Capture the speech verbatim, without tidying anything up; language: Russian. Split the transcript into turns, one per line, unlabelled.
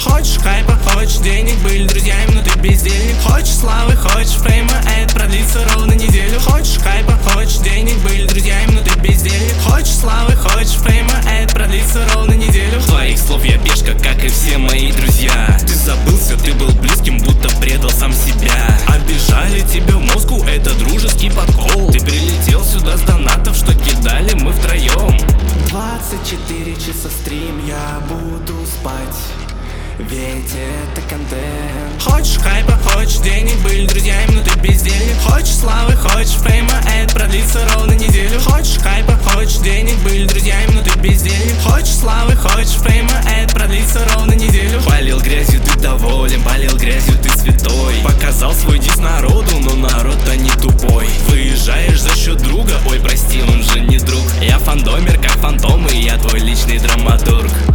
Хочешь хайпа, хочешь денег, были друзьями, но ты бездельник. Хочешь славы, хочешь фейма, а это продлится ровно неделю. Хочешь хайпа, хочешь денег, были друзьями, но ты бездельник. Хочешь славы, хочешь фейма, а это продлится ровно неделю.
Твоих слов я пешка, как и все мои друзья. Ты забылся, ты был близким, будто предал сам себя. Обижали тебя в Москву, это дружеский подкол. Ты прилетел сюда с донатов, что кидали мы втроем.
Двадцать четыре часа стрим, я буду спать, ведь это контент. Хочешь хайпа, хочешь денег, были друзьями, но ты бездельник. Хочешь славы, хочешь фейма, а это продлится ровно неделю. Хочешь хайпа, хочешь денег, были друзьями, но ты бездельник. Хочешь славы, хочешь фейма, а это продлится ровно неделю.
Полил грязью, ты доволен, полил грязью, ты святой. Показал свой дис народу, но народ-то не тупой. Выезжаешь за счет друга, ой, прости, он же не друг. Я фандомер, как фантомы, я твой личный драматург.